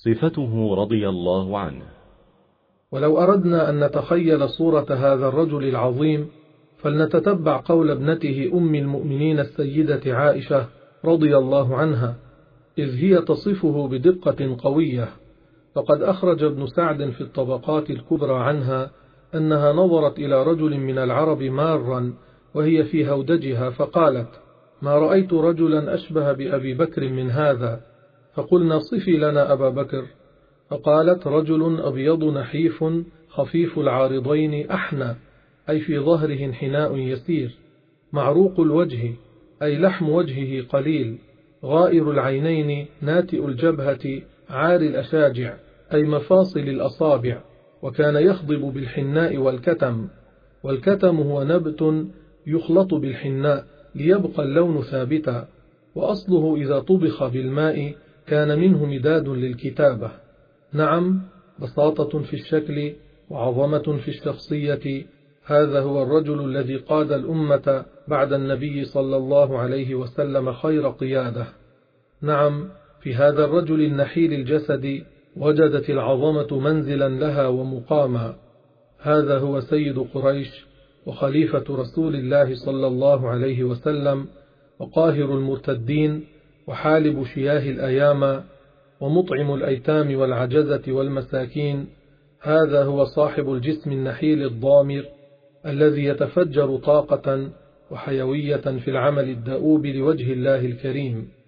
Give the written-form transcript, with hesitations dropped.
صفته رضي الله عنه. ولو أردنا أن نتخيل صورة هذا الرجل العظيم فلنتتبع قول ابنته أم المؤمنين السيدة عائشة رضي الله عنها، إذ هي تصفه بدقة قوية. فقد أخرج ابن سعد في الطبقات الكبرى عنها أنها نظرت إلى رجل من العرب مارا وهي في هودجها فقالت: ما رأيت رجلا أشبه بأبي بكر من هذا. فقلنا: صفي لنا أبا بكر. فقالت: رجل أبيض نحيف خفيف العارضين أحنى، أي في ظهره انحناء يسير، معروق الوجه، أي لحم وجهه قليل، غائر العينين ناتئ الجبهة عار الأشاجع، أي مفاصل الأصابع، وكان يخضب بالحناء والكتم. والكتم هو نبت يخلط بالحناء ليبقى اللون ثابتا، وأصله إذا طبخ بالماء كان منه مداد للكتابة. نعم، بساطة في الشكل وعظمة في الشخصية، هذا هو الرجل الذي قاد الأمة بعد النبي صلى الله عليه وسلم خير قيادة. نعم، في هذا الرجل النحيل الجسد وجدت العظمة منزلا لها ومقاما. هذا هو سيد قريش وخليفة رسول الله صلى الله عليه وسلم، وقاهر المرتدين، وحالب شياه الأيام، ومطعم الأيتام والعجزة والمساكين. هذا هو صاحب الجسم النحيل الضامر الذي يتفجر طاقة وحيوية في العمل الدؤوب لوجه الله الكريم.